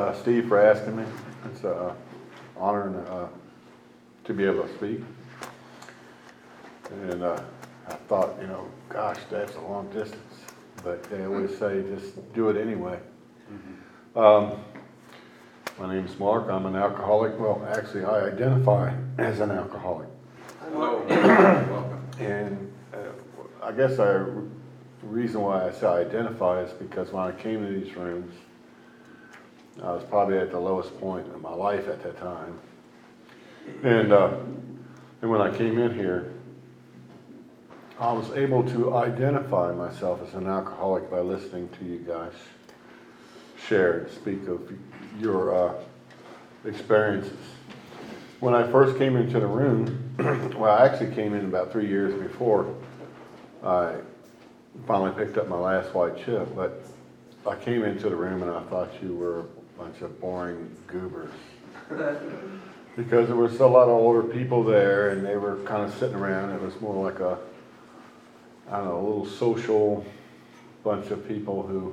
Steve, for asking me. It's an honor to be able to speak. And I thought, gosh, that's a long distance. But they always say, just do it anyway. My name's Mark. I'm an alcoholic. Well, actually, I identify as an alcoholic. Hello. Welcome. And I guess the reason why I say I identify is because when I came to these rooms, I was probably at the lowest point in my life at that time. And when I came in here, I was able to identify myself as an alcoholic by listening to you guys share and speak of your experiences. When I first came into the room, well, I actually came in about 3 years before I finally picked up my last white chip, but I came into the room and I thought you were a bunch of boring goobers. Because there was a lot of older people there and they were kind of sitting around. It was more like a little social bunch of people who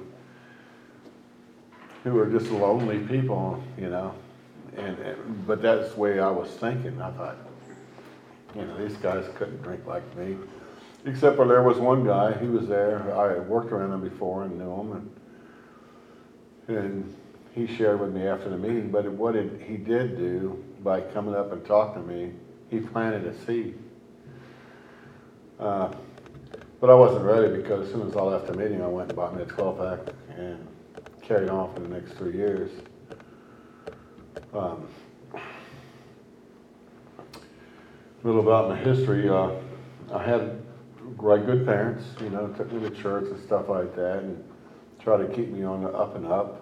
were just lonely people, but that's the way I was thinking. I thought, these guys couldn't drink like me. Except for there was one guy, he was there, I had worked around him before and knew him, and he shared with me after the meeting, but what he did do by coming up and talking to me, he planted a seed. But I wasn't ready because as soon as I left the meeting, I went and bought me a 12-pack and carried on for the next 3 years. A little about my history. I had good parents, took me to church and stuff like that and tried to keep me on the up and up.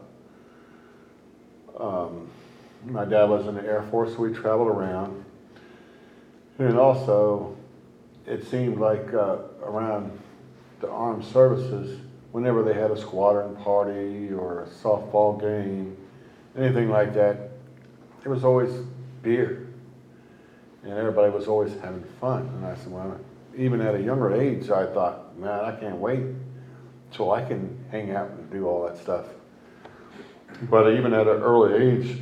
My dad was in the Air Force, so we traveled around. And also, it seemed like around the armed services, whenever they had a squadron party or a softball game, anything like that, there was always beer. And everybody was always having fun. And I said, well, even at a younger age, I thought, man, I can't wait till I can hang out and do all that stuff. But even at an early age,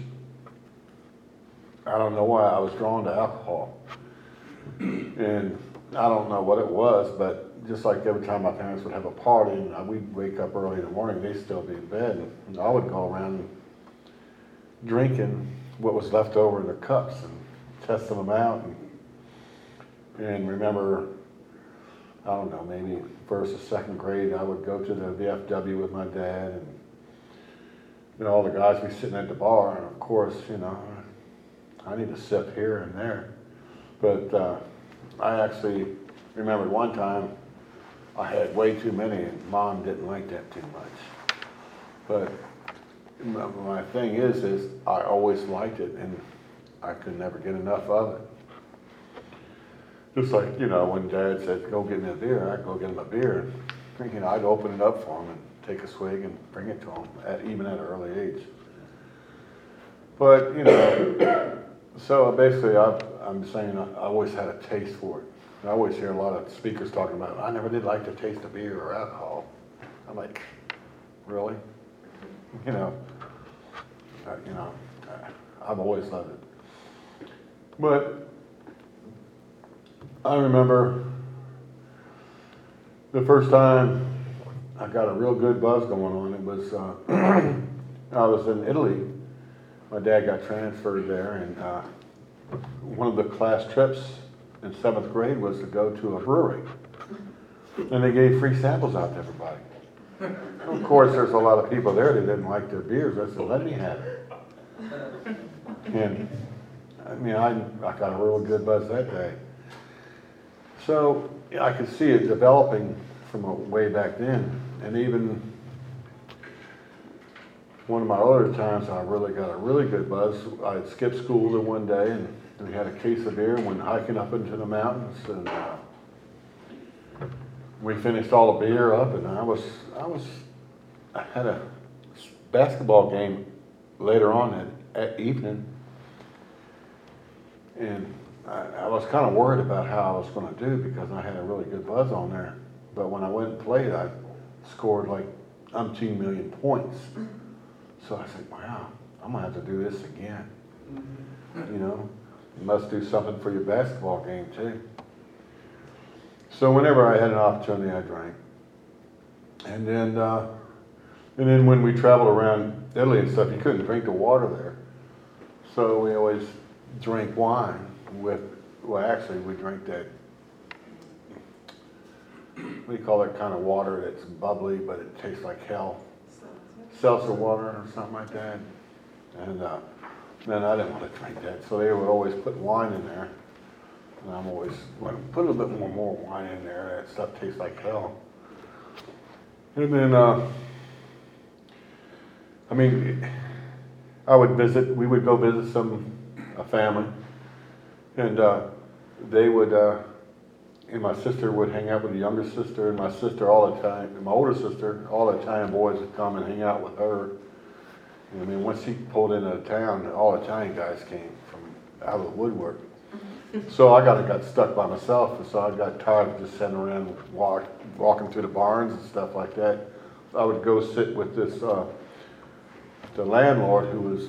I don't know why I was drawn to alcohol. And I don't know what it was, but just like every time my parents would have a party and we'd wake up early in the morning, they'd still be in bed. And I would go around drinking what was left over in the cups and testing them out. And remember, I don't know, maybe first or second grade, I would go to the VFW with my dad and all the guys would be sitting at the bar. And of course, I need a sip here and there. But I actually remembered one time I had way too many and Mom didn't like that too much. But my thing is I always liked it and I could never get enough of it. Just like, when Dad said, go get me a beer, I'd go get him a beer. I'd open it up for him and take a swig and bring it to him, even at an early age. But, so basically I'm saying I always had a taste for it. I always hear a lot of speakers talking about, I never did like the taste of beer or alcohol. I'm like, really? I've always loved it. But I remember the first time I got a real good buzz going on. It was, I was in Italy. My dad got transferred there, and one of the class trips in 7th grade was to go to a brewery. And they gave free samples out to everybody. Of course, there's a lot of people there that didn't like their beers. I said, let me have it. And I got a real good buzz that day. So I could see it developing from way back then. And even one of my other times I really got a really good buzz. I had skipped school the one day and we had a case of beer and went hiking up into the mountains. And we finished all the beer up and I had a basketball game later on at evening. And I was kind of worried about how I was going to do because I had a really good buzz on there. But when I went and played, I scored like umpteen million points. So I said, wow, I'm gonna have to do this again. You know, you must do something for your basketball game too. So whenever I had an opportunity, I drank. And then when we traveled around Italy and stuff, you couldn't drink the water there. So we always drank wine with, well, actually we drank that, what do you call that kind of water that's bubbly, but it tastes like hell? Seltzer water or something like that. And then I didn't want to drink that, so they would always put wine in there. And I'm always, well, put a little bit more wine in there, that stuff tastes like hell. And then, I mean, we would go visit a family, and they would, and my sister would hang out with the younger sister, and my sister all the time, and my older sister, all the Italian boys would come and hang out with her. And I mean, once she pulled into town, all Italian guys came from out of the woodwork. So I got stuck by myself, and so I got tired of just sitting around walking through the barns and stuff like that. I would go sit with this, the landlord who was,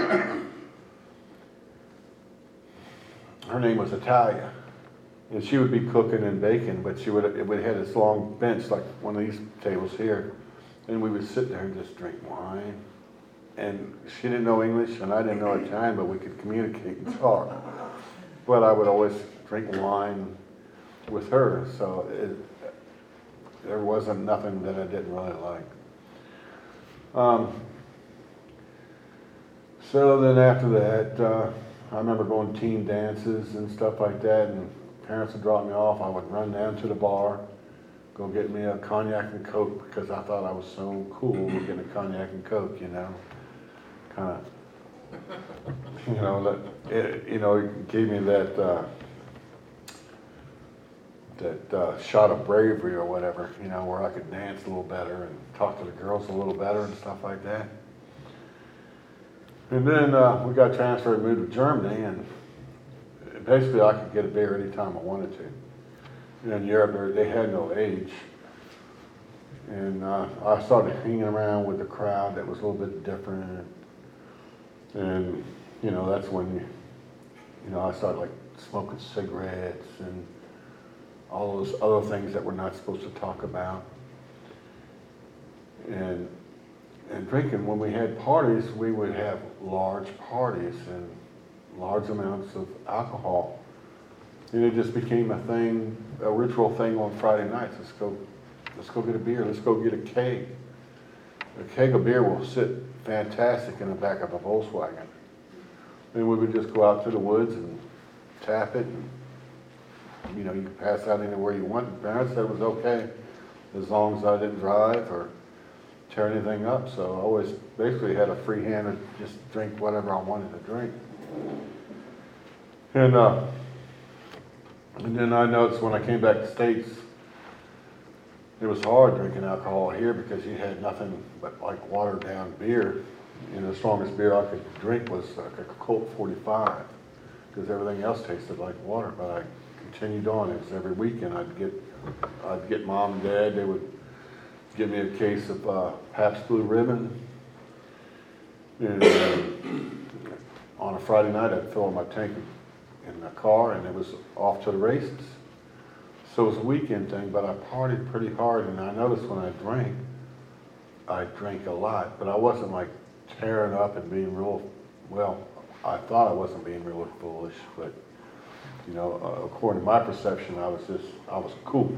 her name was Italia. And she would be cooking and baking, but it would have this long bench like one of these tables here. And we would sit there and just drink wine. And she didn't know English and I didn't know Italian, but we could communicate and talk. But I would always drink wine with her, so there wasn't nothing that I didn't really like. So then after that, I remember going to team dances and stuff like that, and parents would drop me off. I would run down to the bar, go get me a cognac and Coke, because I thought I was so cool getting a cognac and Coke, you know, kind of. It gave me that shot of bravery or whatever, you know, where I could dance a little better and talk to the girls a little better and stuff like that. And then we got transferred and moved to Germany, and basically I could get a beer anytime I wanted to. And in Europe, they had no age. And I started hanging around with a crowd that was a little bit different. And, you know, that's when, I started like smoking cigarettes and all those other things that we're not supposed to talk about. And drinking, when we had parties, we would have large parties and large amounts of alcohol. And it just became a ritual thing on Friday nights. Let's go get a beer, let's go get a keg. A keg of beer will sit fantastic in the back of a Volkswagen. And we would just go out to the woods and tap it, and you could pass out anywhere you want. The parents said it was okay, as long as I didn't drive or tear anything up. So I always basically had a free hand to just drink whatever I wanted to drink. And then I noticed when I came back to the States, it was hard drinking alcohol here because you had nothing but like watered down beer. The strongest beer I could drink was like a Colt 45 because everything else tasted like water. But I continued on. It was every weekend I'd get mom and dad. They would give me a case of Pabst Blue Ribbon. And on a Friday night, I'd fill my tank in the car, and it was off to the races. So it was a weekend thing, but I partied pretty hard, and I noticed when I drank a lot, but I wasn't like tearing up and being I thought I wasn't being really foolish, but according to my perception, I was cool.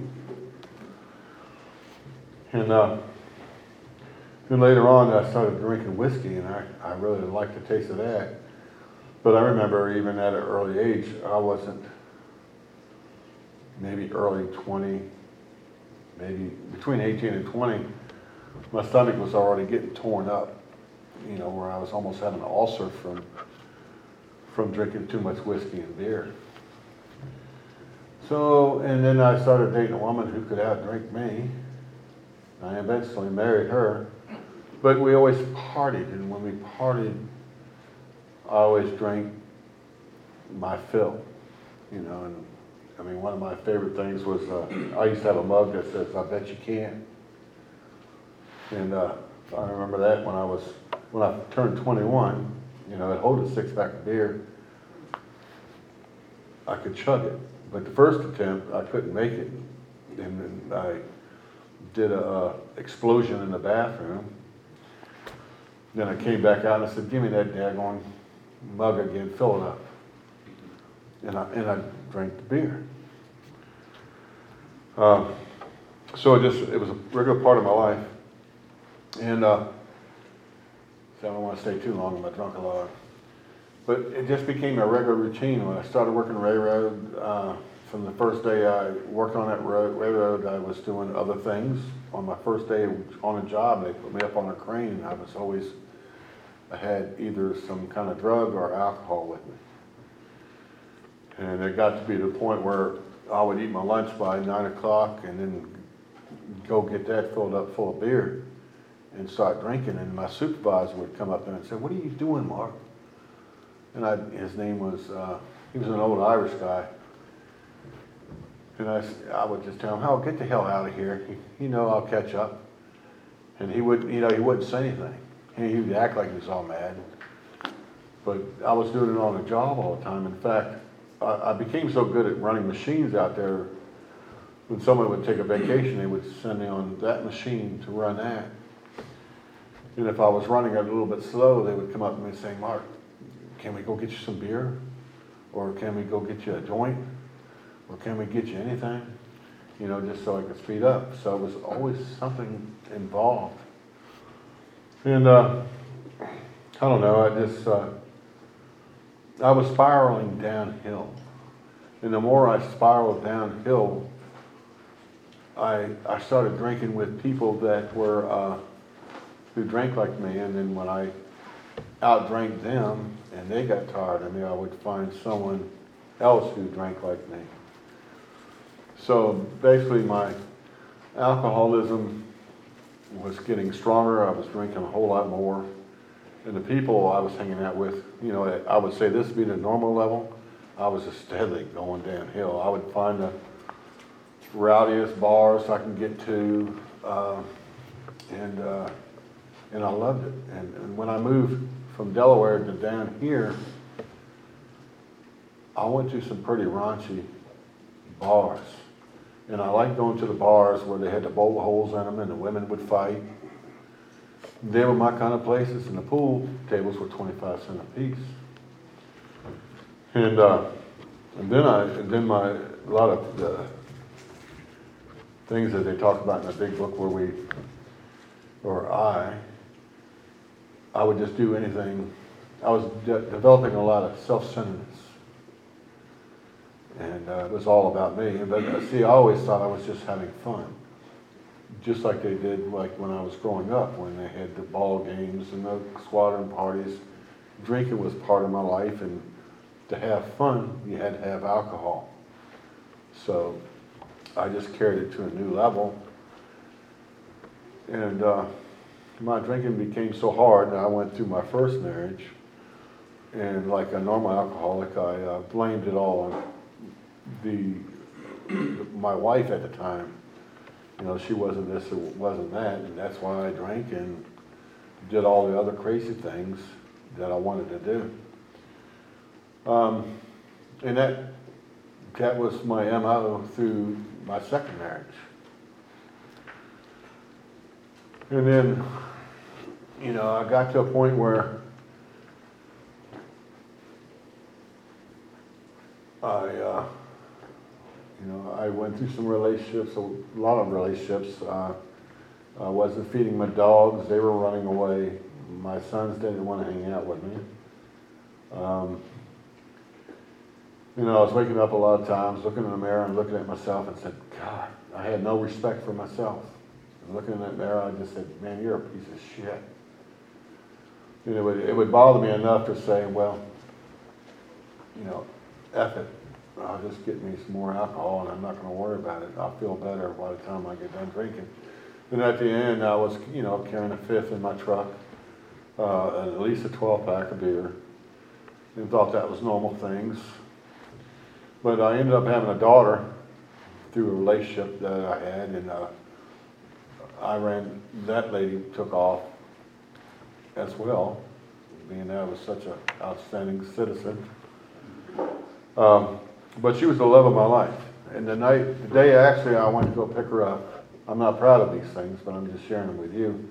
And then later on, I started drinking whiskey, and I really liked the taste of that. But I remember even at an early age, I wasn't, maybe early 20, maybe between 18 and 20, my stomach was already getting torn up, where I was almost having an ulcer from drinking too much whiskey and beer. So, and then I started dating a woman who could outdrink me. I eventually married her, but we always partied, and when we partied, I always drank my fill, and I mean, one of my favorite things was, I used to have a mug that says, "I bet you can." And I remember that when I was when I turned 21, I'd hold a 6-pack of beer. I could chug it, but the first attempt, I couldn't make it. And then I did a explosion in the bathroom. Then I came back out and I said, give me that daggone mug again, fill it up. And I drank the beer. So it was a regular part of my life. And so I don't want to stay too long, I'm drunk a lot. But it just became a regular routine. When I started working railroad, from the first day I worked on that railroad, I was doing other things. On my first day on a job, they put me up on a crane. I had either some kind of drug or alcohol with me. And it got to be the point where I would eat my lunch by 9 o'clock and then go get that filled up full of beer and start drinking. And my supervisor would come up there and say, what are you doing, Mark? And his name was, he was an old Irish guy. And I would just tell him, oh, get the hell out of here. I'll catch up. And he wouldn't say anything. He would act like he was all mad. But I was doing it on the job all the time. In fact, I became so good at running machines out there, when someone would take a vacation, they would send me on that machine to run that. And if I was running it a little bit slow, they would come up to me and say, Mark, can we go get you some beer? Or can we go get you a joint? Or can we get you anything? Just so I could speed up. So it was always something involved. And I don't know, I was spiraling downhill. And the more I spiraled downhill, I started drinking with people that were, who drank like me. And then when I outdrank them and they got tired of me, I would find someone else who drank like me. So basically my alcoholism was getting stronger. I was drinking a whole lot more. And the people I was hanging out with, I would say this would be the normal level. I was just steadily going downhill. I would find the rowdiest bars I can get to, and I loved it. And when I moved from Delaware to down here, I went to some pretty raunchy bars. And I liked going to the bars where they had the bullet holes in them and the women would fight. They were my kind of places, and the pool tables were 25 cents a piece. And then a lot of the things that they talk about in the big book I would just do anything. I was developing a lot of self-centeredness. And it was all about me. But see, I always thought I was just having fun. Just like they did like when I was growing up, when they had the ball games and the squadron parties. Drinking was part of my life, and to have fun, you had to have alcohol. So I just carried it to a new level. And my drinking became so hard that I went through my first marriage. And like a normal alcoholic, I blamed it all on my wife at the time. She wasn't this or wasn't that, and that's why I drank and did all the other crazy things that I wanted to do. And that was my MO through my second marriage. And then, I got to a point where I went through some relationships, a lot of relationships. I wasn't feeding my dogs. They were running away. My sons didn't want to hang out with me. I was waking up a lot of times, looking in the mirror and looking at myself and said, God, I had no respect for myself. And looking in that mirror, I just said, man, you're a piece of shit. And it would bother me enough to say, well, F it. I'll just get me some more alcohol and I'm not going to worry about it. I'll feel better by the time I get done drinking. Then at the end, I was, carrying a fifth in my truck, at least a 12-pack of beer, and thought that was normal things. But I ended up having a daughter through a relationship that I had, and that lady took off. as well, being that I was such an outstanding citizen. But she was the love of my life. And the day actually I went to go pick her up, I'm not proud of these things, but I'm just sharing them with you.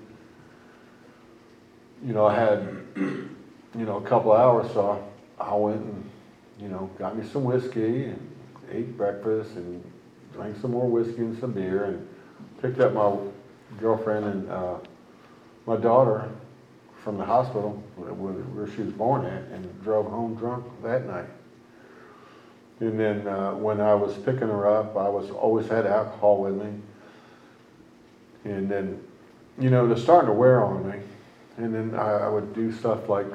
You know, I had, a couple hours, so I went and, got me some whiskey and ate breakfast and drank some more whiskey and some beer and picked up my girlfriend and my daughter from the hospital where she was born at and drove home drunk that night. And then when I was picking her up, I always had alcohol with me. And then, it was starting to wear on me. And then I would do stuff like,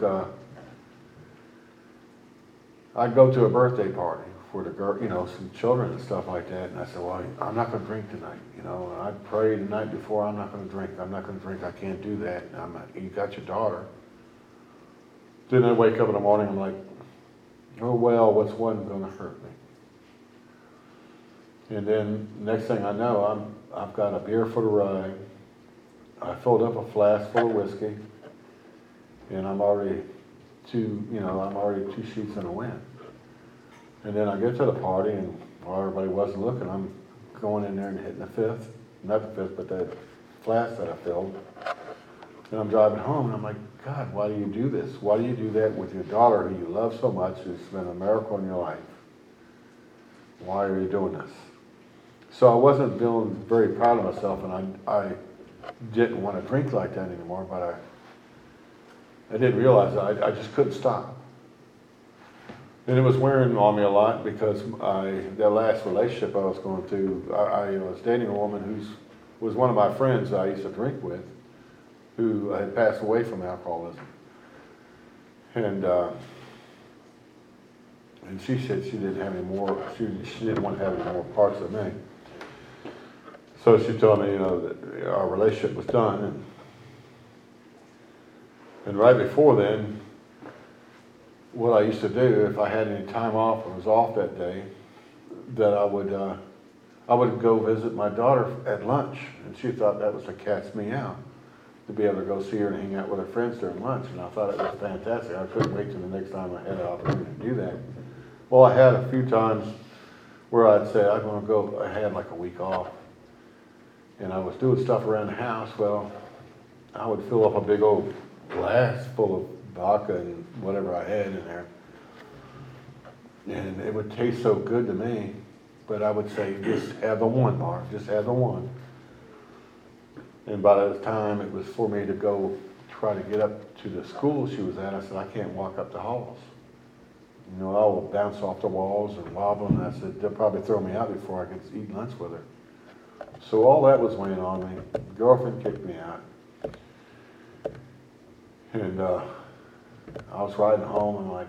I'd go to a birthday party for the girl, some children and stuff like that. And I said, well, I'm not going to drink tonight. And I'd pray the night before, I'm not going to drink. I'm not going to drink. I can't do that. And I'm like, you got your daughter. Then I wake up in the morning, I'm like, oh, well, what's one going to hurt me? And then next thing I know, I've got a beer for the ride. I filled up a flask full of whiskey, and I'm already two sheets in the wind. And then I get to the party, and while everybody wasn't looking, I'm going in there and hitting the fifth, not the fifth, but the flask that I filled. And I'm driving home, and I'm like, God, why do you do this? Why do you do that with your daughter who you love so much, who's been a miracle in your life? Why are you doing this? So I wasn't feeling very proud of myself, and I didn't want to drink like that anymore, but I didn't realize that I just couldn't stop. And it was wearing on me a lot because that last relationship I was going through, I was dating a woman who was one of my friends I used to drink with, who had passed away from alcoholism. And she said she didn't have any more, she didn't want to have any more parts of me. So she told me, that our relationship was done. And right before then, what I used to do, if I had any time off or was off that day, that I would go visit my daughter at lunch. And she thought that was to catch me out, to be able to go see her and hang out with her friends during lunch. And I thought it was fantastic. I couldn't wait till the next time I had an opportunity to do that. Well, I had a few times where I'd say, I'm going to go, I had like a week off. And I was doing stuff around the house. Well, I would fill up a big old glass full of vodka and whatever I had in there. And it would taste so good to me. But I would say, just have the one, Mark, just have the one. And by the time it was for me to go try to get up to the school she was at, I said, I can't walk up the halls. I will bounce off the walls and wobble. And I said, they'll probably throw me out before I could eat lunch with her. So all that was weighing on me. The girlfriend kicked me out. And I was riding home and like,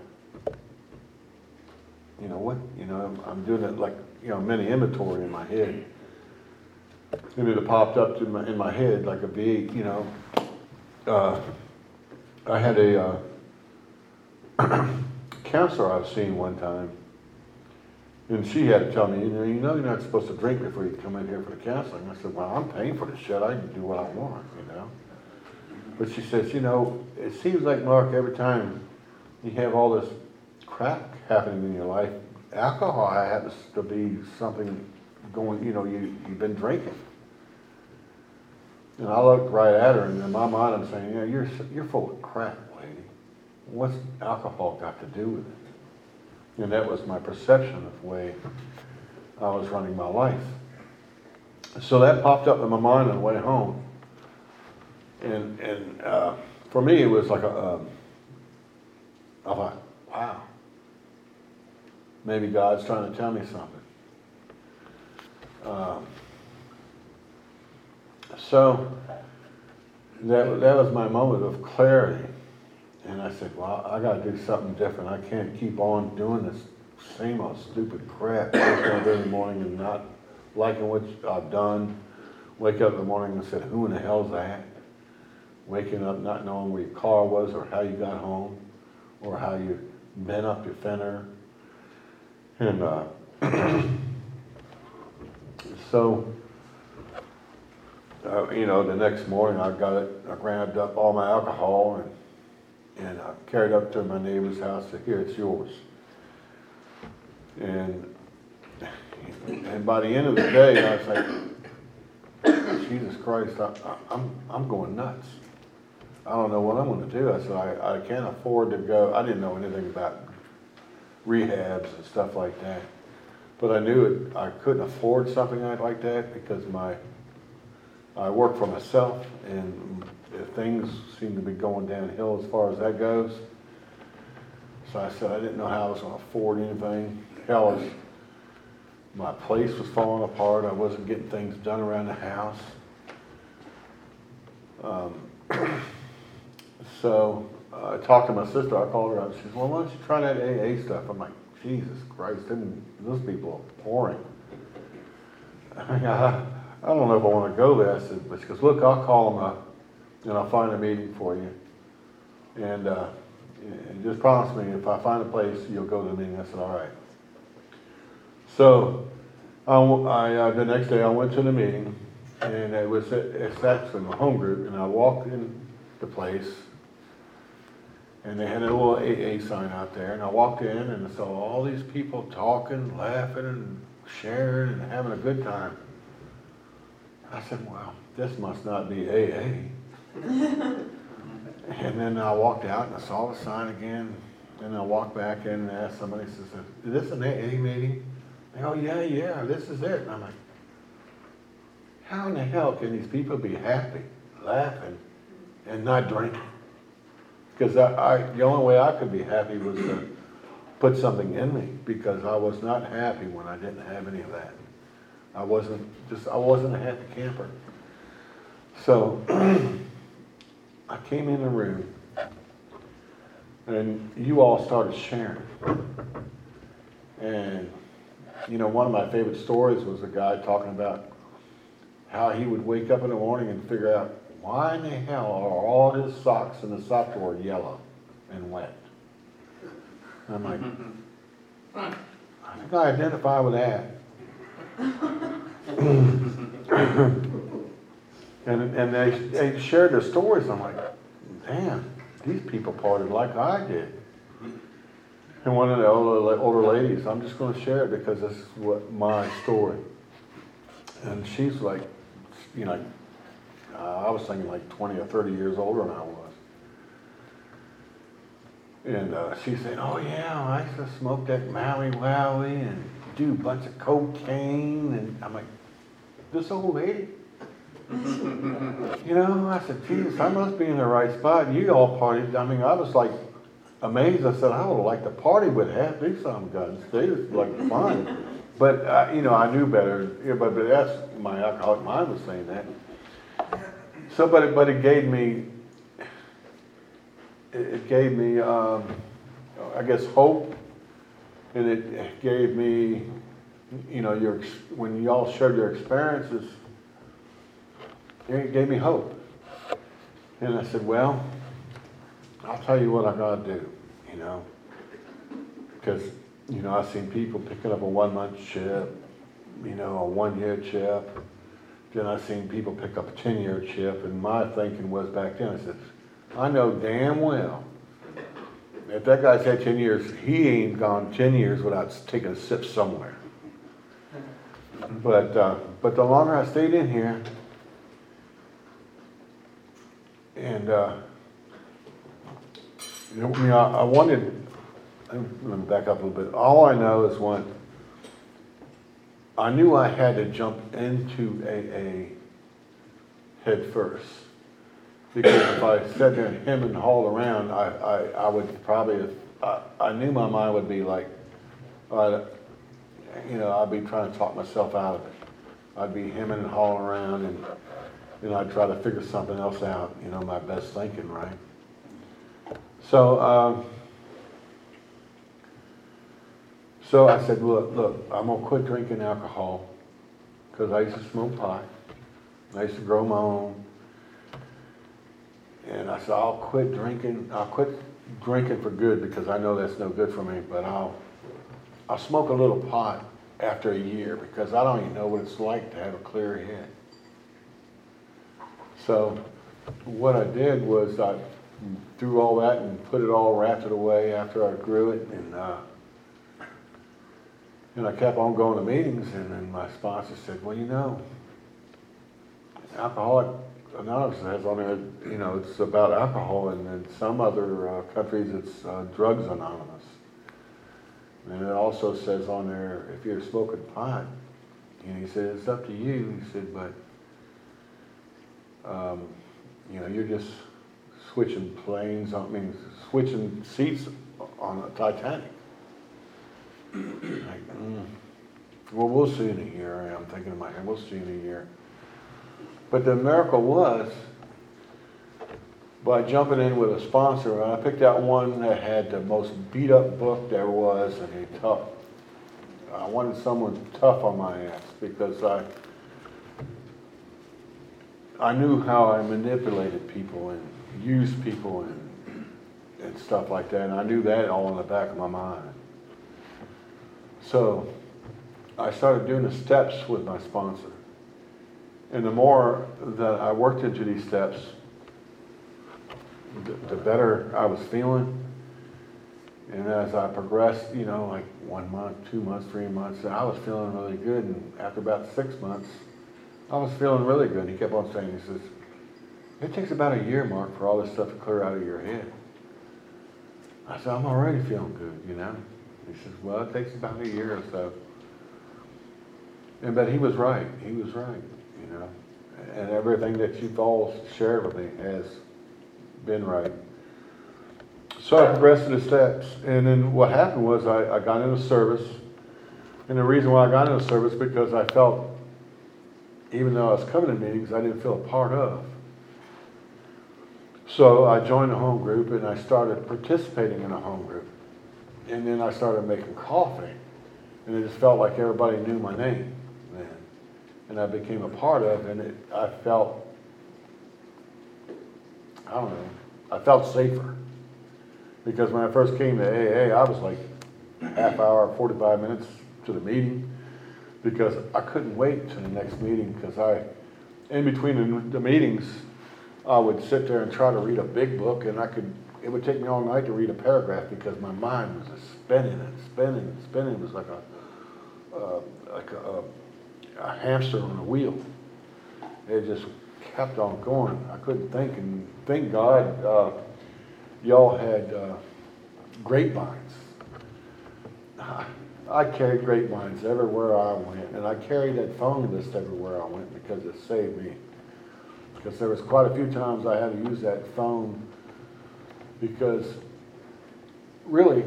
what? I'm doing it like, mini inventory in my head. And it popped up in my head like a V8, I had a counselor I was seeing one time. And she had to tell me, you're not supposed to drink before you come in here for the counseling. I said, well, I'm paying for this shit. I can do what I want, But she says, it seems like, Mark, every time you have all this crap happening in your life, alcohol happens to be something going, you've been drinking. And I looked right at her, and in my mind I'm saying, you're full of crap, lady. What's alcohol got to do with it? And that was my perception of the way I was running my life. So that popped up in my mind on the way home. And for me, it was like I thought, wow, maybe God's trying to tell me something. So that was my moment of clarity. And I said, well, I got to do something different. I can't keep on doing this same old stupid crap every morning and not liking what I've done. Wake up in the morning and said, who in the hell's that? Waking up not knowing where your car was or how you got home or how you bent up your fender. And so the next morning I grabbed up all my alcohol and I carried up to my neighbor's house. Said, "Here, it's yours." And by the end of the day, I was like, "Jesus Christ, I'm going nuts. I don't know what I'm going to do." I said, "I can't afford to go." I didn't know anything about rehabs and stuff like that, but I knew I couldn't afford something like that because I work for myself, and things seem to be going downhill as far as that goes. So I said I didn't know how I was going to afford anything. Hell, my place was falling apart. I wasn't getting things done around the house. So I talked to my sister. I called her up. She said, "Well, why don't you try that AA stuff?" I'm like, Jesus Christ, those people are pouring. I don't know if I want to go there. I said, but she goes, "Look, I'll call them up and I'll find a meeting for you. And just promise me if I find a place, you'll go to the meeting." I said, "All right." So the next day I went to the meeting, and it's actually my home group, and I walked in the place, and they had a little AA sign out there, and I walked in and I saw all these people talking, laughing, and sharing, and having a good time. I said, "Wow, this must not be AA." And then I walked out and I saw the sign again, and I walked back in and asked somebody, "Is this an AA meeting?" They go, yeah, this is it." And I'm like, how in the hell can these people be happy, laughing, and not drinking? Because the only way I could be happy was to put something in me, because I was not happy when I didn't have any of that. I wasn't a happy camper. So I came in the room, and you all started sharing. And, one of my favorite stories was a guy talking about how he would wake up in the morning and figure out, why in the hell are all his socks in the sock drawer yellow and wet? And I'm like, I think I identify with that. And they shared their stories. I'm like, damn, these people partied like I did. And one of the older ladies, I'm just going to share it because this is my story. And she's like, I was thinking like 20 or 30 years older than I was. And she said, "Oh yeah, I used to smoke that Maui Wowie and do a bunch of cocaine." And I'm like, this old lady? I said, "Jesus, I must be in the right spot. You all partied." I mean, I was like amazed. I said, "I would like to party with half these some guns. They just like fun." But, I knew better. Yeah, but that's my alcoholic mind was saying that. So, but it gave me, I guess, hope. And it gave me, when y'all shared your experiences, it gave me hope. And I said, well, I'll tell you what I got to do, because, I've seen people picking up a 1-month chip, a 1-year chip. Then I've seen people pick up a 10-year chip, and my thinking was back then, I said, I know damn well if that guy's had 10 years, he ain't gone 10 years without taking a sip somewhere. But the longer I stayed in here, and I wanted. Let me back up a little bit. All I know is I knew I had to jump into AA head first. Because if I sat there and hemmed and hawed around, I would probably, I knew my mind would be like, I'd be trying to talk myself out of it. I'd be hemming and hawing around, and I'd try to figure something else out, my best thinking, right? So I said, look, I'm going to quit drinking alcohol, because I used to smoke pot. I used to grow my own. And I said, I'll quit drinking for good, because I know that's no good for me, but I'll smoke a little pot after a year, because I don't even know what it's like to have a clear head. So what I did was I threw all that and put it all, wrapped it away after I grew it, and I kept on going to meetings, and then my sponsor said, well, Alcoholics Anonymous has on there, it's about alcohol, and in some other countries it's Drugs Anonymous. And it also says on there, if you're smoking pot, and he said, it's up to you. He said, but, you're just switching switching seats on a Titanic. Well, we'll see in a year. I'm thinking in my head, we'll see in a year. But the miracle was, by jumping in with a sponsor, I picked out one that had the most beat up book there was, and I wanted someone tough on my ass, because I knew how I manipulated people and used people and stuff like that, and I knew that all in the back of my mind. So I started doing the steps with my sponsor. And the more that I worked into these steps, the better I was feeling. And as I progressed, like 1 month, 2 months, 3 months, I was feeling really good. And after about 6 months, I was feeling really good. He kept on saying, he says, it takes about a year, Mark, for all this stuff to clear out of your head. I said, I'm already feeling good, He says, well, it takes about a year or so. But he was right. He was right, And everything that you've all shared with me has been right. So I progressed to the steps. And then what happened was I got into service. And the reason why I got into service because I felt, even though I was coming to meetings, I didn't feel a part of. So I joined a home group and I started participating in a home group. And then I started making coffee. And it just felt like everybody knew my name then. And I became a part of it, and I felt safer. Because when I first came to AA, I was like half hour, 45 minutes to the meeting, because I couldn't wait to the next meeting, because in between the meetings, I would sit there and try to read a big book, and it would take me all night to read a paragraph, because my mind was just spinning and spinning and spinning. It was like a hamster on a wheel. It just kept on going. I couldn't think, and thank God y'all had grapevines. I carried grapevines everywhere I went, and I carried that phone list everywhere I went because it saved me. Because there was quite a few times I had to use that phone, because really,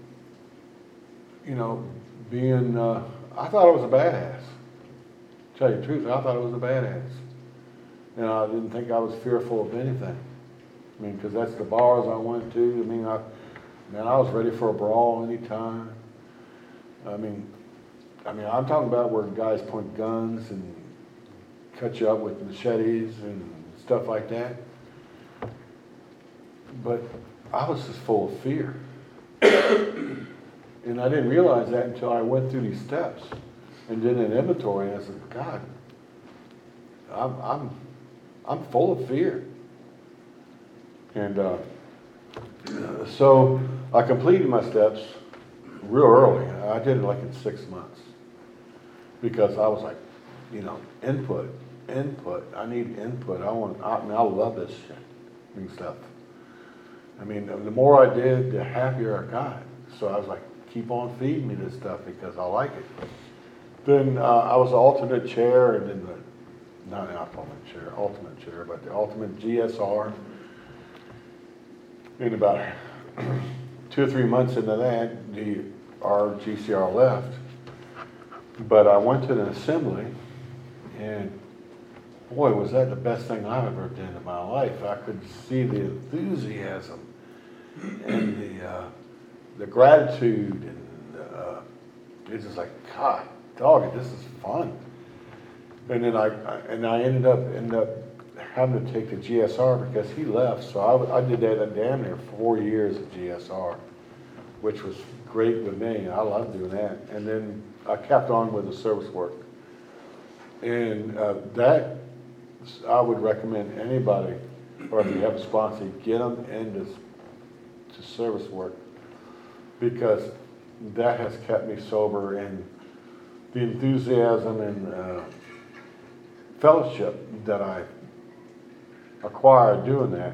I thought I was a badass. To tell you the truth, I thought I was a badass. And I didn't think I was fearful of anything. Because that's the bars I went to. I was ready for a brawl anytime. I'm talking about where guys point guns and cut you up with machetes and stuff like that. But I was just full of fear. And I didn't realize that until I went through these steps and did an inventory, and I said, God, I'm full of fear. And so I completed my steps real early. I did it like in 6 months, because I was like, input. I need input. I love this shit and stuff. The more I did, the happier I got. So I was like, keep on feeding me this stuff because I like it. Then I was alternate chair, and then ultimate chair, but the ultimate GSR. And about 2 or 3 months into that, our GCR left. But I went to an assembly, and boy, was that the best thing I've ever done in my life. I could see the enthusiasm and the gratitude, and it's just like, God, dog, this is fun. And then I ended up having to take the GSR because he left. So I did that damn near 4 years of GSR, which was great with me. I loved doing that. And then I kept on with the service work. And that I would recommend anybody, or if you have a sponsor, get them into to service work, because that has kept me sober, and the enthusiasm and fellowship that I acquired doing that.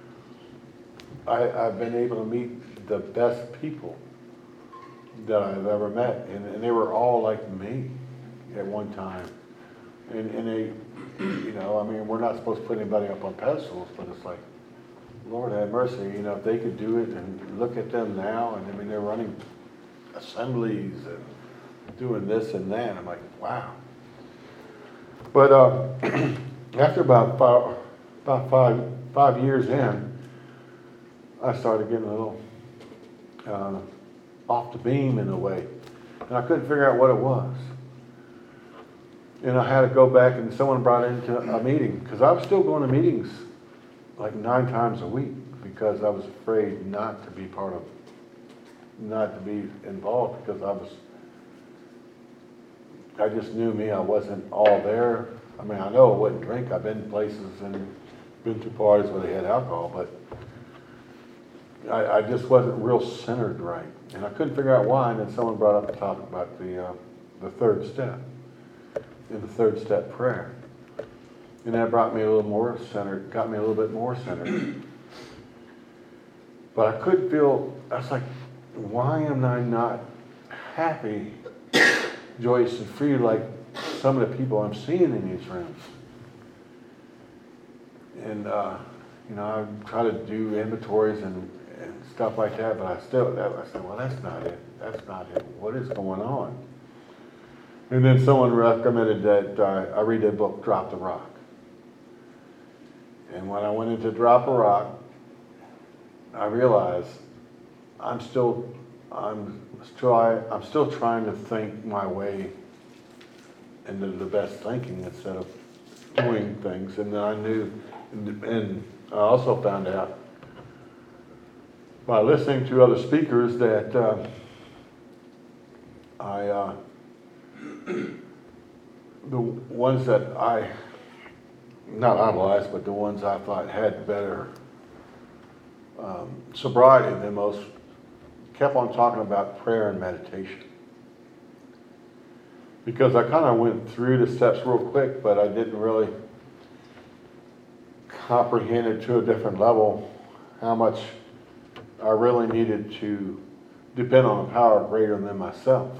I've been able to meet the best people that I've ever met, and they were all like me at one time. And they, I mean, we're not supposed to put anybody up on pedestals, but it's like, Lord have mercy, if they could do it, and look at them now, and I mean, they're running assemblies and doing this and that. I'm like, wow. But after about five years in, I started getting a little off the beam in a way, and I couldn't figure out what it was. And I had to go back, and someone brought into a meeting, because I was still going to meetings like 9 times a week, because I was afraid not to be involved, because I just knew me, I wasn't all there. I mean, I know I wouldn't drink. I've been places and been to parties where they had alcohol, but I just wasn't real centered right. And I couldn't figure out why, and then someone brought up the topic about the third step, in the third step prayer. And that brought me a little more centered, got me a little bit more centered. But I couldn't feel, I was like, why am I not happy, joyous, and free like some of the people I'm seeing in these rooms? And, I try to do inventories and stuff like that, but I said, well, that's not it. That's not it. What is going on? And then someone recommended that I read the book, Drop the Rock. And when I went into Drop a Rock, I realized I'm still trying to think my way into the best thinking instead of doing things. And then I knew, and I also found out by listening to other speakers that the ones that I not idolized, but the ones I thought had better sobriety than most, kept on talking about prayer and meditation. Because I kind of went through the steps real quick, but I didn't really comprehend it to a different level, how much I really needed to depend on a power greater than myself.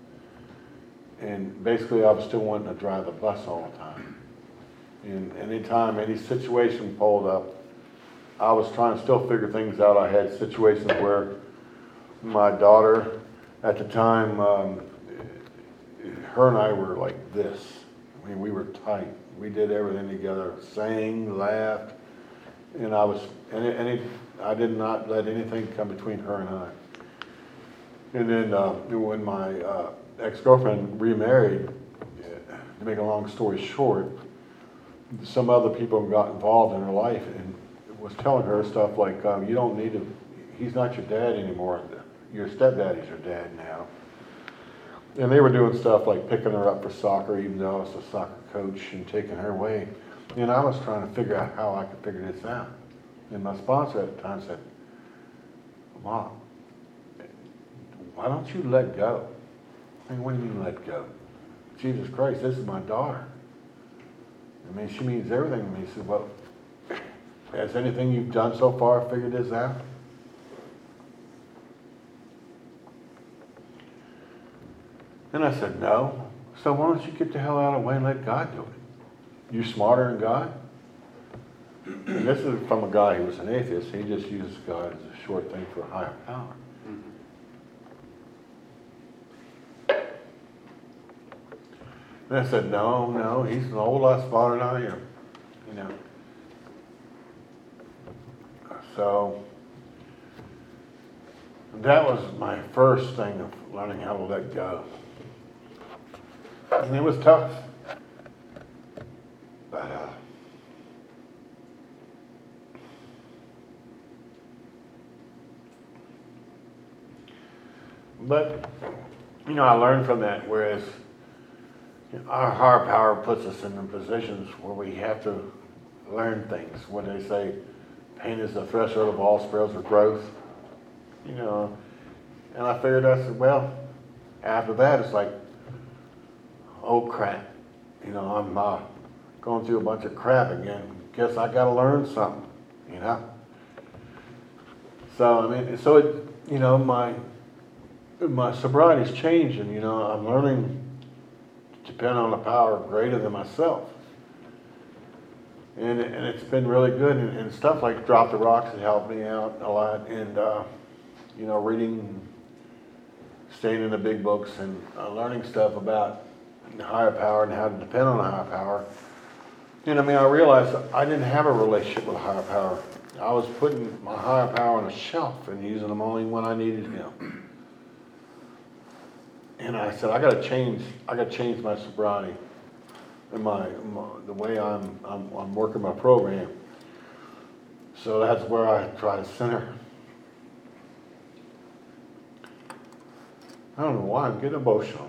And basically I was still wanting to drive the bus all the time. And anytime any situation pulled up, I was trying to still figure things out. I had situations where my daughter at the time, her and I were like this. I mean, we were tight. We did everything together, sang, laughed, and I did not let anything come between her and I. And then when my ex-girlfriend remarried, to make a long story short, some other people got involved in her life and was telling her stuff like, you don't need to, he's not your dad anymore. Your stepdaddy's your dad now. And they were doing stuff like picking her up for soccer, even though I was a soccer coach, and taking her away. And I was trying to figure out how I could figure this out. And my sponsor at the time said, Mom, why don't you let go? I mean, what do you mean let go? Jesus Christ, this is my daughter. I mean, she means everything to me. He said, well, has anything you've done so far figured this out? And I said, no. So why don't you get the hell out of the way and let God do it? You smarter than God? And this is from a guy who was an atheist. He just uses God as a short thing for a higher power. And I said, no, he's a whole lot smarter than I am, So that was my first thing of learning how to let go. And it was tough. But I learned from that, whereas our higher power puts us in the positions where we have to learn things. When they say pain is the threshold of all spiritual growth, you know, and I figured I said, well, after that it's like, oh crap, you know, I'm going through a bunch of crap again. Guess I got to learn something, you know. So I mean, so it, you know, my sobriety's changing. You know, I'm learning to depend on a power greater than myself. And it's been really good, and stuff like Drop the Rocks has helped me out a lot, and you know, reading, staying in the big books, and learning stuff about the higher power and how to depend on a higher power. And I mean, I realized I didn't have a relationship with a higher power. I was putting my higher power on a shelf and using them only when I needed him. And I said, I got to change my sobriety and the way I'm working my program. So that's where I try to center. I don't know why I'm getting emotional.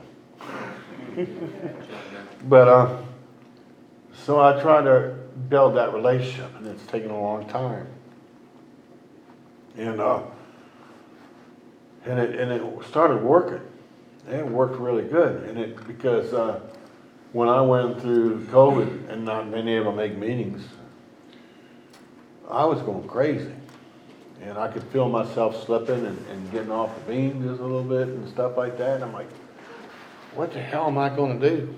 But so I try to build that relationship, and it's taken a long time. And it started working. It worked really good, and because when I went through COVID and not being able to make meetings, I was going crazy, and I could feel myself slipping and getting off the beam just a little bit and stuff like that. And I'm like, what the hell am I going to do?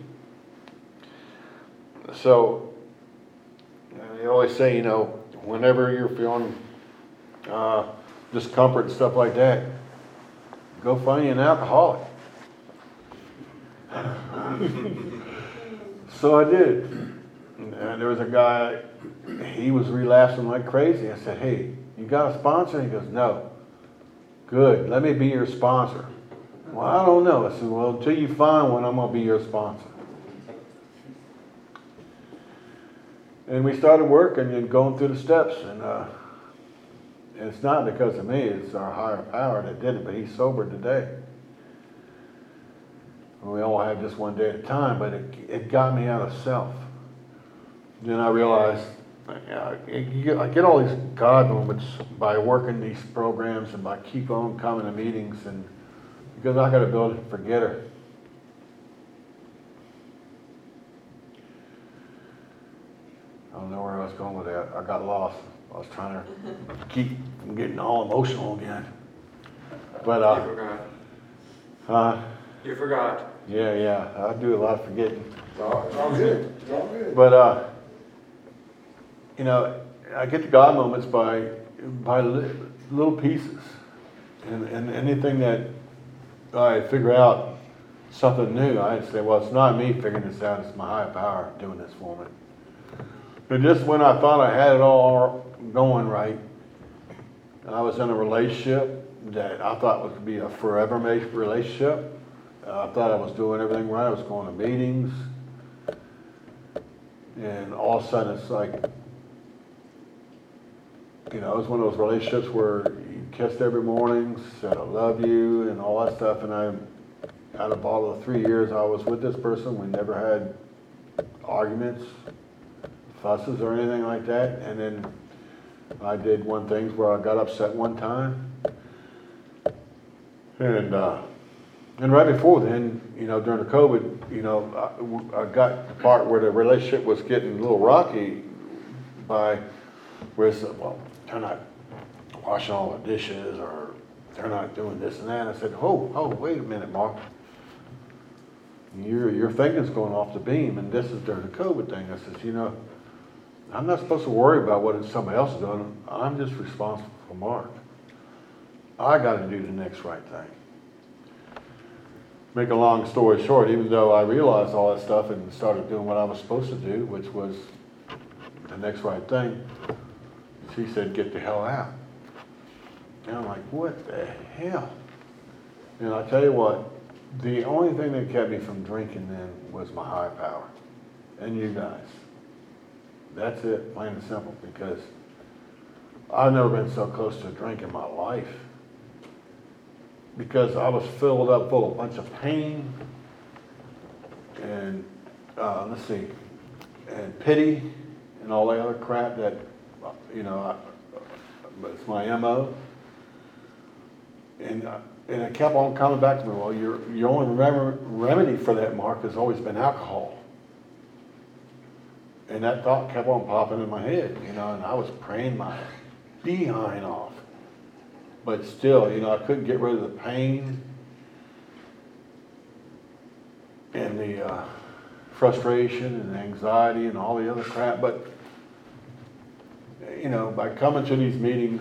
So they always say, you know, whenever you're feeling discomfort and stuff like that, go find you an alcoholic. So I did. And there was a guy, he was relapsing like crazy. I said, hey, you got a sponsor? He goes, no. Good, let me be your sponsor. Well, I don't know. I said, well, until you find one, I'm going to be your sponsor. And we started working and going through the steps. And it's not because of me, it's our higher power that did it, but he's sober today. We all have just one day at a time, but it got me out of self. Then I realized I get all these God moments by working these programs and by keep on coming to meetings, and because I got to build a forgetter. I don't know where I was going with that. I got lost. I was trying to keep from getting all emotional again. But You forgot. You forgot. Yeah, I do a lot of forgetting. It's all good. It's all good. But you know, I get the God moments by little pieces, and anything that I figure out something new, I say, well, it's not me figuring this out; it's my higher power doing this for me. But just when I thought I had it all going right, I was in a relationship that I thought was going to be a forever relationship. I thought I was doing everything right. I was going to meetings. And all of a sudden it's like, you know, it was one of those relationships where you kissed every morning, said I love you and all that stuff. And out of all the 3 years I was with this person, we never had arguments, fusses or anything like that. And then I did one thing where I got upset one time. And right before then, you know, during the COVID, you know, I got the part where the relationship was getting a little rocky by where it's, well, they're not washing all the dishes or they're not doing this and that. I said, oh, wait a minute, Mark. Your thinking's going off the beam, and this is during the COVID thing. I said, you know, I'm not supposed to worry about what somebody else is doing. I'm just responsible for Mark. I got to do the next right thing. Make a long story short, even though I realized all that stuff and started doing what I was supposed to do, which was the next right thing, she said, get the hell out. And I'm like, what the hell? And I tell you what, the only thing that kept me from drinking then was my higher power and you guys. That's it, plain and simple, because I've never been so close to a drink in my life. Because I was filled up full of a bunch of pain and let's see, and pity and all that other crap that, it's my MO. And it kept on coming back to me. Well, your only remedy for that, Mark, has always been alcohol. And that thought kept on popping in my head, and I was praying my behind off. But still, I couldn't get rid of the pain and the frustration and anxiety and all the other crap. But, by coming to these meetings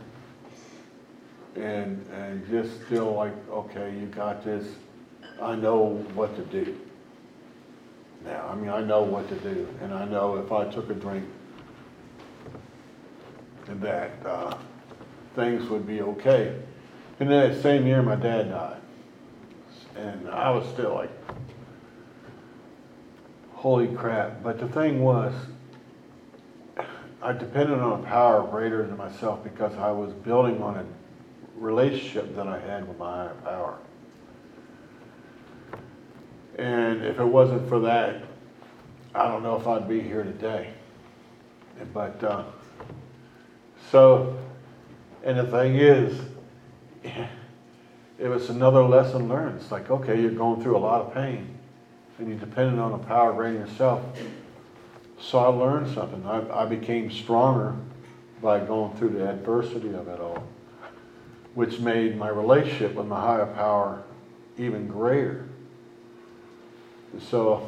and just feel like, okay, you got this, I know what to do. Now, I know what to do, and I know if I took a drink that things would be okay. And then that same year, my dad died, and I was still like, holy crap. But the thing was, I depended on a power greater than myself because I was building on a relationship that I had with my higher power. And if it wasn't for that, I don't know if I'd be here today. But, and the thing is, it was another lesson learned. It's like, okay, you're going through a lot of pain, and you're dependent on a power greater than yourself. So I learned something. I became stronger by going through the adversity of it all, which made my relationship with my higher power even greater. So,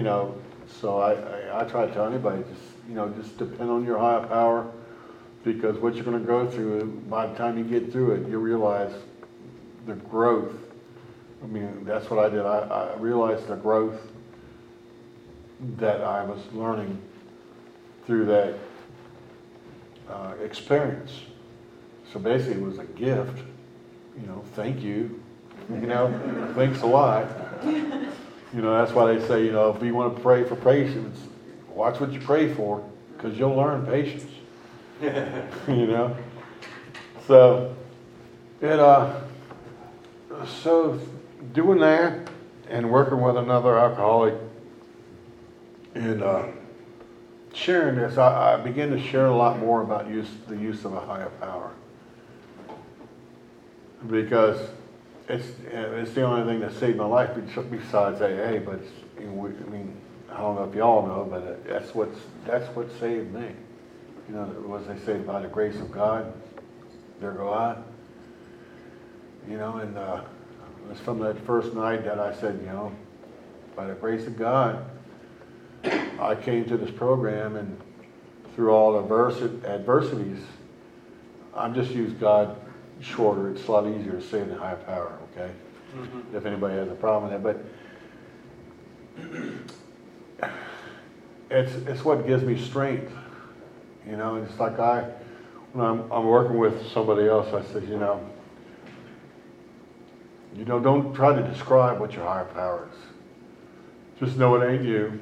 I try to tell anybody, just depend on your higher power, because what you're going to go through, by the time you get through it, you realize the growth. That's what I did. I realized the growth that I was learning through that experience. So basically it was a gift, thank you, thanks a lot. That's why they say, if you want to pray for patience, watch what you pray for, because you'll learn patience. So so doing that and working with another alcoholic and sharing this, I began to share a lot more about the use of a higher power, because it's the only thing that saved my life besides AA. But I don't know if y'all know, but that's what saved me. What they say, by the grace of God, there go I. And it was from that first night that I said, by the grace of God, I came to this program, and through all adversities, I'm just used God shorter. It's a lot easier to say than higher power, okay? Mm-hmm. If anybody has a problem with that. But it's what gives me strength. It's like when I'm working with somebody else, I said, don't try to describe what your higher power is. Just know it ain't you,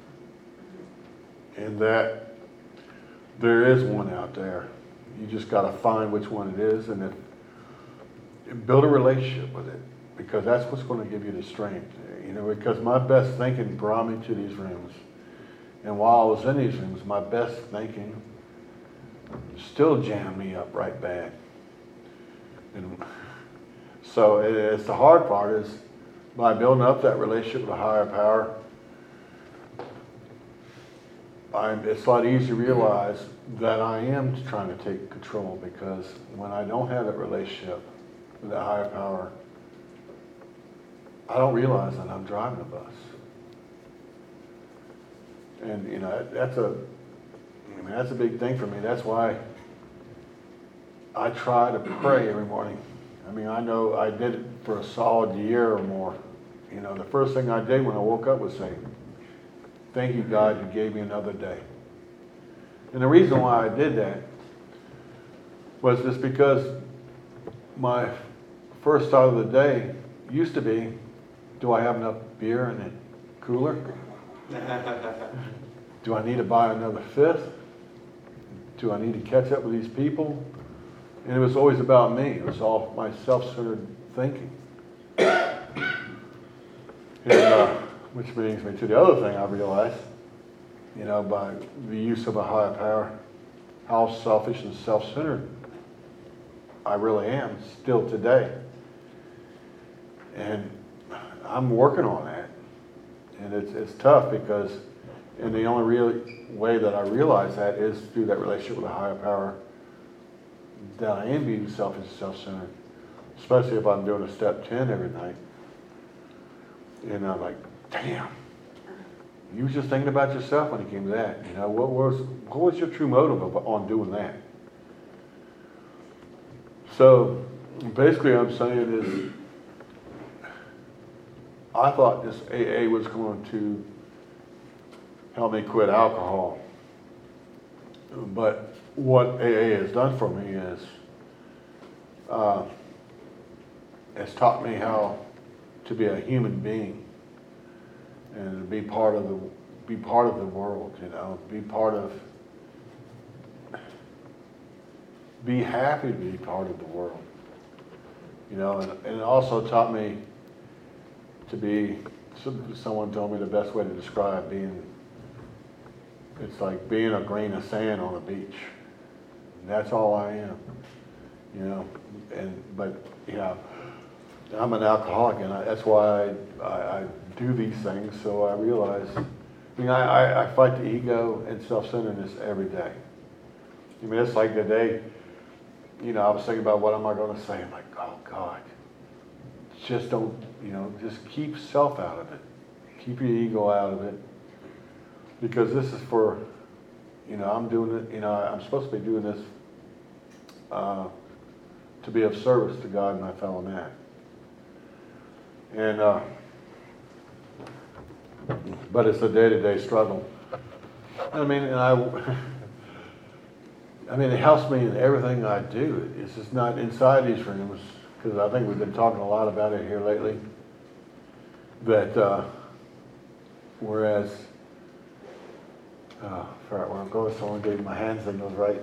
and that there is one out there. You just got to find which one it is, and build a relationship with it, because that's what's going to give you the strength. Because my best thinking brought me to these rooms, and while I was in these rooms, my best thinking still jammed me up right bad. And so it's the hard part is by building up that relationship with a higher power. It's a lot easier to realize that I am trying to take control, because when I don't have that relationship with that higher power, I don't realize that I'm driving the bus. And that's a big thing for me. That's why I try to pray every morning. I know I did it for a solid year or more. The first thing I did when I woke up was say, thank you, God, you gave me another day. And the reason why I did that was just because my first thought of the day used to be, do I have enough beer in the cooler? Do I need to buy another fifth? Do I need to catch up with these people? And it was always about me. It was all my self-centered thinking. And which brings me to the other thing I realized, by the use of a higher power, how selfish and self-centered I really am still today. And I'm working on that. And it's tough because, and the only real way that I realize that is through that relationship with a higher power, that I am being selfish and self-centered, especially if I'm doing a step 10 every night. And I'm like, damn, you was just thinking about yourself when it came to that. What was your true motive on doing that? So basically I'm saying is, I thought this AA was going to help me quit alcohol. But what AA has done for me is, it's taught me how to be a human being and to be part of the world, be happy to be part of the world, and it also taught me to be, someone told me the best way to describe being, it's like being a grain of sand on a beach. And that's all I am, but I'm an alcoholic, and that's why I do these things. So I realize, I fight the ego and self-centeredness every day. It's like the day, I was thinking about what am I going to say. I'm like, oh God, just don't, just keep self out of it. Keep your ego out of it. Because this is for, I'm doing it, I'm supposed to be doing this to be of service to God and my fellow man. And, but it's a day-to-day struggle. It helps me in everything I do. It's just not inside these rooms, because I think we've been talking a lot about it here lately, that whereas, I forgot where I'm going, someone gave me my hand signals right.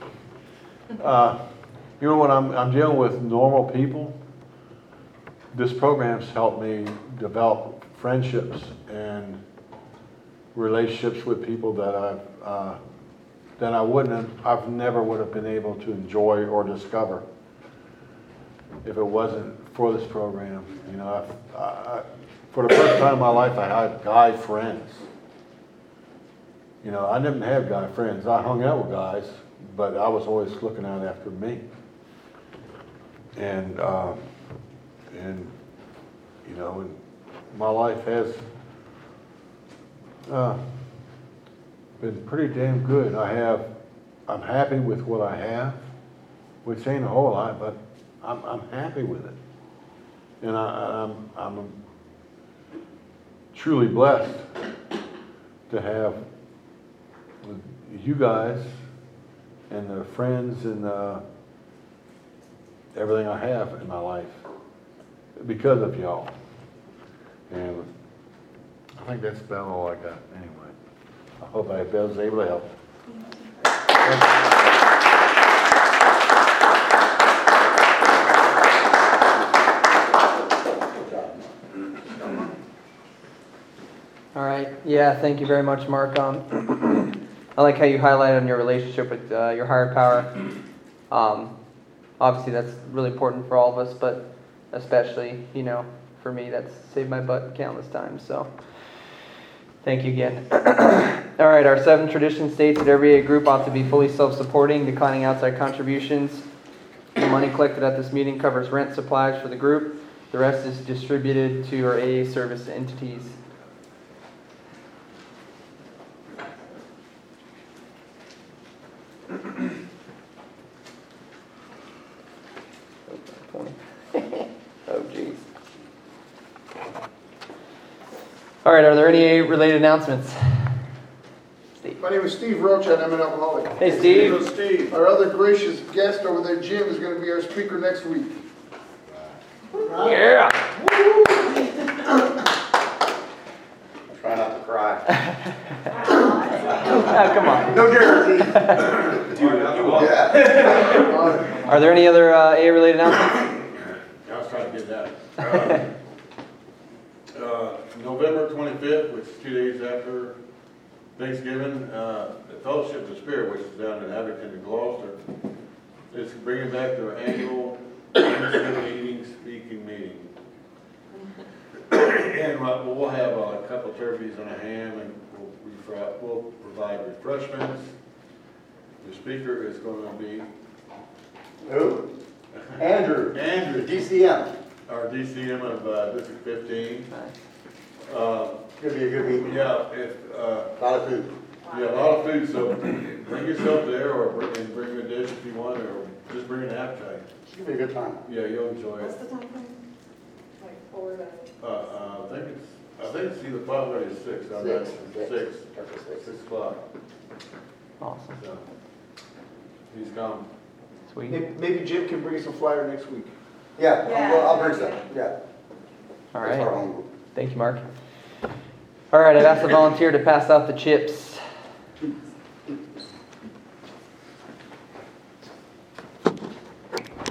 When I'm dealing with normal people, this program's helped me develop friendships and relationships with people that I've never would have been able to enjoy or discover if it wasn't for this program. For the first time in my life, I had guy friends. I didn't have guy friends. I hung out with guys, but I was always looking out after me. And my life has been pretty damn good. I'm happy with what I have, which ain't a whole lot, but I'm happy with it. And I'm truly blessed to have you guys and the friends and everything I have in my life because of y'all. And I think that's about all I got anyway. I hope I was able to help. All right. Yeah, thank you very much, Mark. I like how you highlighted on your relationship with your higher power. Obviously, that's really important for all of us, but especially, for me, that's saved my butt countless times. So, thank you again. All right, our 7th tradition states that every AA group ought to be fully self-supporting, declining outside contributions. The money collected at this meeting covers rent supplies for the group. The rest is distributed to our AA service entities. Oh, geez. All right, are there any related announcements? Steve. My name is Steve Roach, and I'm an alcoholic. Hey, Steve. Hello, Steve. Our other gracious guest over there, Jim, is going to be our speaker next week. Yeah. Try not to cry. Oh, come on. No guarantee. Are there any other AA related announcements? I was trying to get that. November 25th, which is 2 days after Thanksgiving, the Fellowship of the Spirit, which is down in Abington and Gloucester, is bringing back their annual Thanksgiving eating speaking meeting. And we'll have a couple turkeys and a ham, and we'll provide refreshments. The speaker is going to be Who? Andrew. Andrew, DCM. our DCM of District 15. Nice. Could be a good meeting. Yeah, A lot of food. yeah, a lot of food, so bring yourself there, or bring a dish if you want, or just bring an appetite. It's gonna be a good time. Yeah, you'll enjoy What's it. the time frame? Like 4 to... I think it's either 5:30 or 6. I'm not sure. 6. After 6. 6 o'clock. Awesome. So, he's come. Sweet. Maybe Jim can bring us a flyer next week. Yeah, Yeah. I'll bring some, yeah. All That's our right. home group. Thank you, Mark. All right, I've asked the volunteer to pass out the chips.